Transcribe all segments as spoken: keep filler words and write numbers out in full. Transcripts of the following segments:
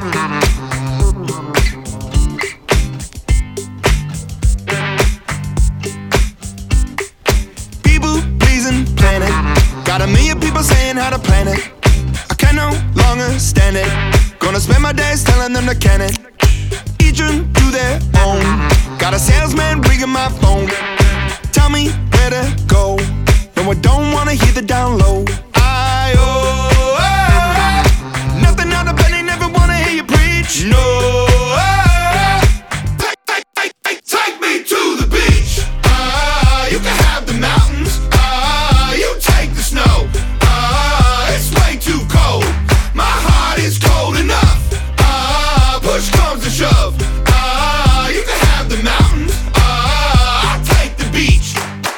People pleasing planet, got a million people saying how to plan it. I can no longer stand it. Gonna spend my days telling them to can it. Each one to their own. Got a salesman ringing my phone. Tell me where to go. No, I don't wanna hear the down low. I oh, oh, nothing out of bed, they never wanna hear you preach. No, oh, take, take, take, take, take me to the beach. Ah, you can have the mountains. Ah, you take the snow. Ah, it's way too cold. My heart is cold enough. Ah, push comes to shove. Ah, you can have the mountains. Ah, I'll take the beach.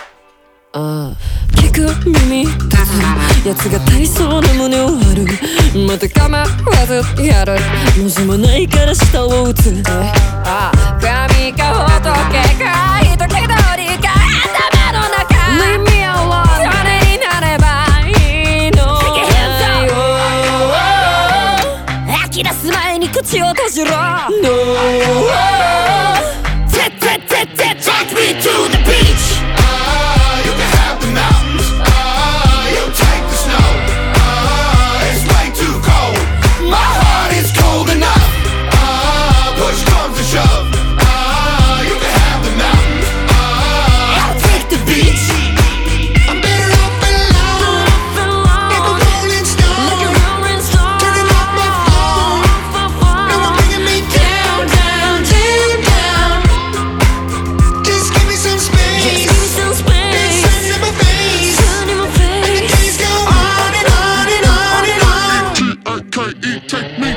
聞く耳立つ奴が足りそうな胸を張るまた構わずやる文字もないから下を打つああ神か仏か人気通りか頭の中 Leave me alone 種になればいいの吐き出す前に口を閉じろ No Take, take, take, take, take me to the beach Take me